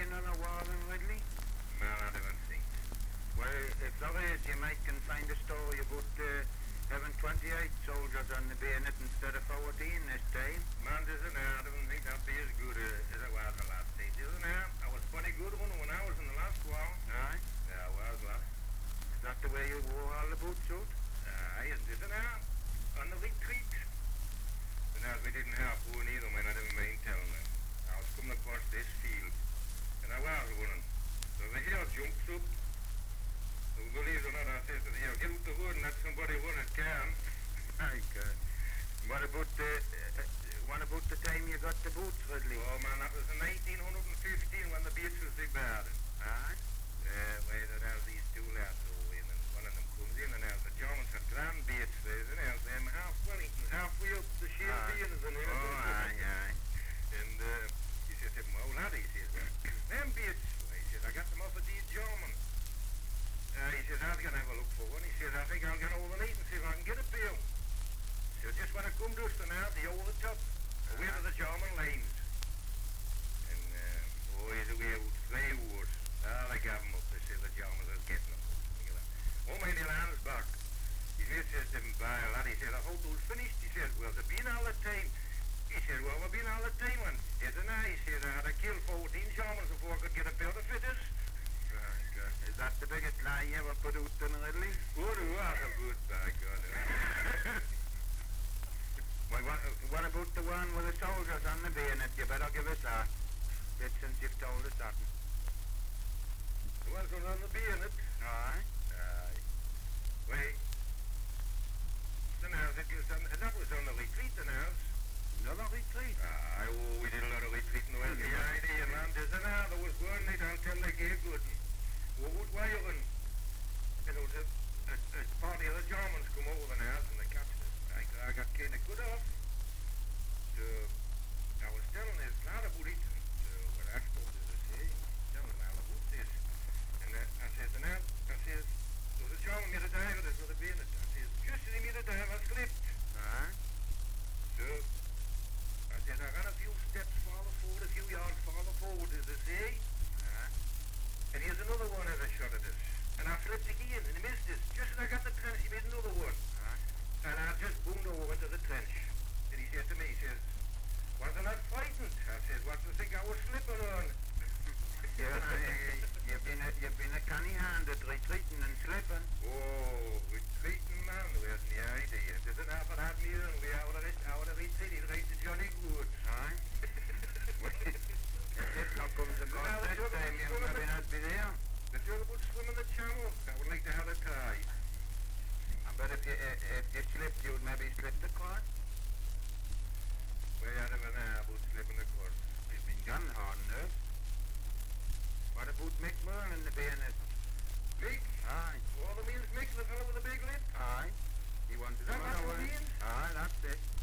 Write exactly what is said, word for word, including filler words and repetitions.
another war in Ridley? No, I don't think. Well, if there is, you might can find a story about uh, having twenty-eight soldiers on the bayonet instead of fourteen this time. Man, isn't it? I don't think that'd be as good uh, as it was the last day, isn't it? I was pretty good one when I was in the last war. Aye? Yeah, I was, lad. Is that the way you wore all the boots out? Aye, and isn't it? On the retreat. And as we didn't have one either, man, I didn't mean telling them. I was coming across this field, and I was running. So the hare jumps up. So believe it or not, I said to the hare, get up the hood and let somebody run it can. Aye, God. What about the, uh, what about the time you got the boots, Ridley? Oh, man, that was in nineteen fifteen when the beats was big bad. Aye? Yeah, where they have these two lads over in, and one of them comes in, and as the Germans had grand beats there, and as them half Wellington, halfway up the shield beans and everything. Oh, aye, aye. And uh, he says to him, oh, lad, he says, uh, them beats, he says, I got them off of these German. Uh, he says, I'll go and have a look for one. He says, I think I'll get overnight and see if I can get it for you. So just when I come to us now, the over the top, away to the German lines. And, uh, oh, he's away with three words. Ah, they gave him up. They said the Germans are getting him. Oh, my little hand's back. He says to him, by a lad, he said, I hope it was finished. He said, well, they've been all the time. He said, well, we've been all the time, and isn't I? He said, I had to kill fourteen Germans before I could get a pair of fitters. Right, God. Is that the biggest lie you ever put out in Ridley? Good, what a good, by God. Well, what, what about the one with the soldiers on the bayonet? You better give us that. Bit since you've told us that. The ones that were on the bayonet? Aye? Aye. Wait. The nerves, it was on, that was on the retreat, the nerves. Another retreat? Aye, oh, we did a lot of retreating. Well, the idea, man, there's an hour that was going right until they gave good. We would wire and, you know, the, a, a party of the Germans come over the nerves and they captured us. I, I got kind of good off. So, I was telling this lad about it, and so what I suppose is I say, telling him all about this. And uh, I said, and I, I says, so the German made a dive of this with a bayonet. I says, just as he made a dive, I slipped. Aye? So, I said, I got a few steps farther forward, a few yards farther forward, as they say. Aye? And here's another one as I shot at us. And I flipped again, and he missed us. Just as I got the trench, he made another one. Aye? And I just boomed over into the trench. And he says to me, he says, wasn't that frightened? I said, what do you think I was slipping on? Yeah, uh, you've been a, you've been a canny-handed retreating and slipping. Oh, retreating, man, there's the idea. There's an half an hour meal, and we out of it, out of retreating, right to Johnny Good. Aye? If now comes the cost Well, this the time, you other- maybe not be there. The girl would swim in the channel. I would like to have a try. I bet if you, uh, if you slipped, you'd maybe slip the cord. Way out of an hour about slipping the course. You've been gun hard enough. What about Mick Moore in the bayonet? Mick? Aye. All the meals Mick, the fellow with the big lip? Aye. He wanted Is that another what one. it means? Aye, that's it.